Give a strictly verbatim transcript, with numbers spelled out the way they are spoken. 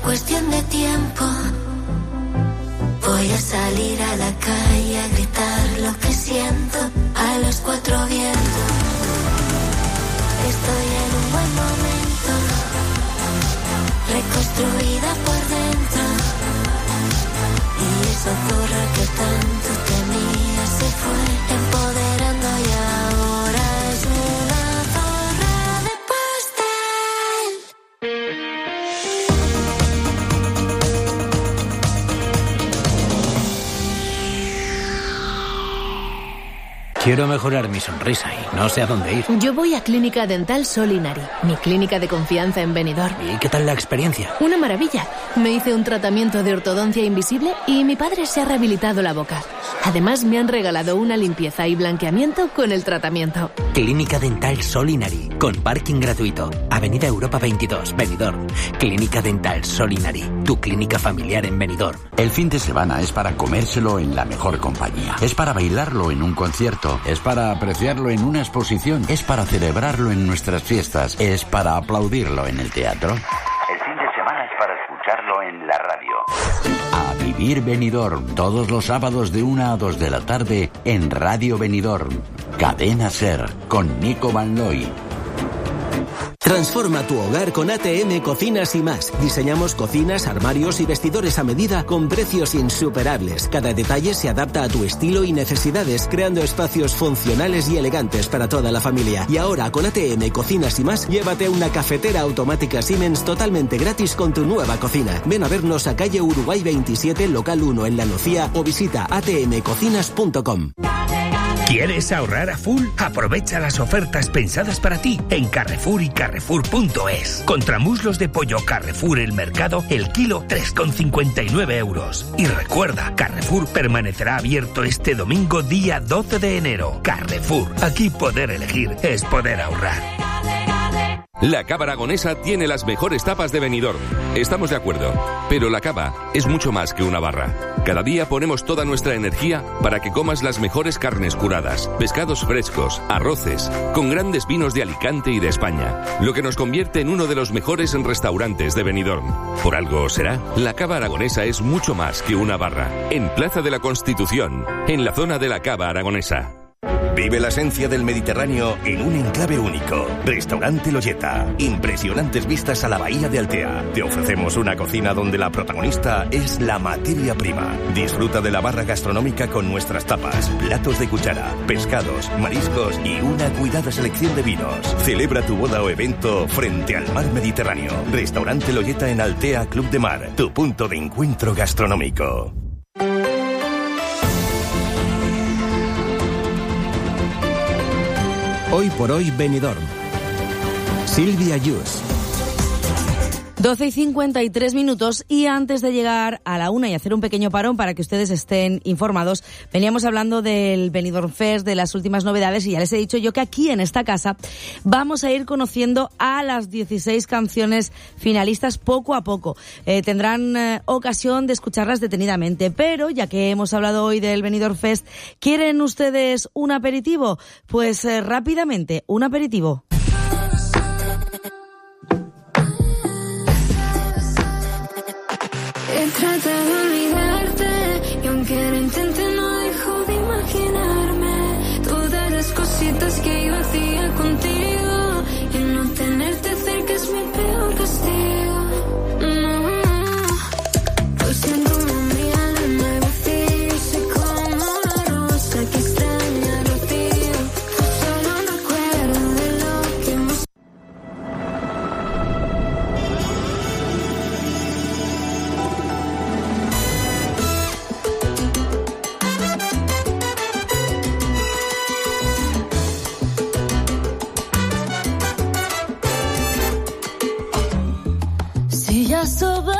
cuestión de tiempo. Voy a salir a la calle a gritar lo que siento a los cuatro vientos. Estoy en un buen momento, reconstruida por dentro. Y esa zorra que tanto tenía se fue empoderando y ahora es una zorra de Quiero mejorar mi sonrisa y no sé a dónde ir. Yo voy a Clínica Dental Solinari, mi clínica de confianza en Benidorm. ¿Y qué tal la experiencia? Una maravilla. Me hice un tratamiento de ortodoncia invisible y mi padre se ha rehabilitado la boca. Además, me han regalado una limpieza y blanqueamiento con el tratamiento. Clínica Dental Solinari, con parking gratuito. Avenida Europa veintidós, Benidorm. Clínica Dental Solinari, tu clínica familiar en Benidorm. El fin de semana es para comérselo en la mejor compañía. Es para bailarlo en un concierto. Es para apreciarlo en una exposición. Es para celebrarlo en nuestras fiestas. Es para aplaudirlo en el teatro. El fin de semana es para escucharlo en la radio. A vivir Benidorm, todos los sábados de una a dos de la tarde en Radio Benidorm. Cadena Ser, con Nico Van Looy. Transforma tu hogar con A T M Cocinas y Más. Diseñamos cocinas, armarios y vestidores a medida con precios insuperables. Cada detalle se adapta a tu estilo y necesidades, creando espacios funcionales y elegantes para toda la familia. Y ahora con A T M Cocinas y Más, llévate una cafetera automática Siemens totalmente gratis con tu nueva cocina. Ven a vernos a calle Uruguay veintisiete, local uno en La Nucía o visita a t m cocinas punto com. ¿Quieres ahorrar a full? Aprovecha las ofertas pensadas para ti en Carrefour y Carrefour punto es. Contra muslos de pollo Carrefour El Mercado, el kilo tres con cincuenta y nueve euros. Y recuerda, Carrefour permanecerá abierto este domingo día doce de enero. Carrefour, aquí poder elegir es poder ahorrar. La Cava Aragonesa tiene las mejores tapas de Benidorm. Estamos de acuerdo, pero la cava es mucho más que una barra. Cada día ponemos toda nuestra energía para que comas las mejores carnes curadas, pescados frescos, arroces, con grandes vinos de Alicante y de España, lo que nos convierte en uno de los mejores restaurantes de Benidorm. Por algo será, la Cava Aragonesa es mucho más que una barra. En Plaza de la Constitución, en la zona de la Cava Aragonesa. Vive la esencia del Mediterráneo en un enclave único. Restaurante Loyeta. Impresionantes vistas a la bahía de Altea. Te ofrecemos una cocina donde la protagonista es la materia prima. Disfruta de la barra gastronómica con nuestras tapas, platos de cuchara, pescados, mariscos y una cuidada selección de vinos. Celebra tu boda o evento frente al mar Mediterráneo. Restaurante Loyeta en Altea Club de Mar. Tu punto de encuentro gastronómico. Hoy por hoy Benidorm. Silvia Yus. doce y cincuenta y tres minutos y antes de llegar a la una y hacer un pequeño parón para que ustedes estén informados, veníamos hablando del Benidorm Fest, de las últimas novedades y ya les he dicho yo que aquí en esta casa vamos a ir conociendo a las dieciséis canciones finalistas poco a poco. Eh, tendrán eh, ocasión de escucharlas detenidamente, pero ya que hemos hablado hoy del Benidorm Fest, ¿quieren ustedes un aperitivo? Pues eh, rápidamente, un aperitivo. He tratado de olvidarte y aunque lo intente no dejo de imaginarme todas las cositas que yo hacía contigo y el no tenerte cerca es mi peor castigo. No, lo siento mami, alma y vacío, soy como la rosa que extraña el rocío. Solo recuerdo de lo que hemos. Si ya sobra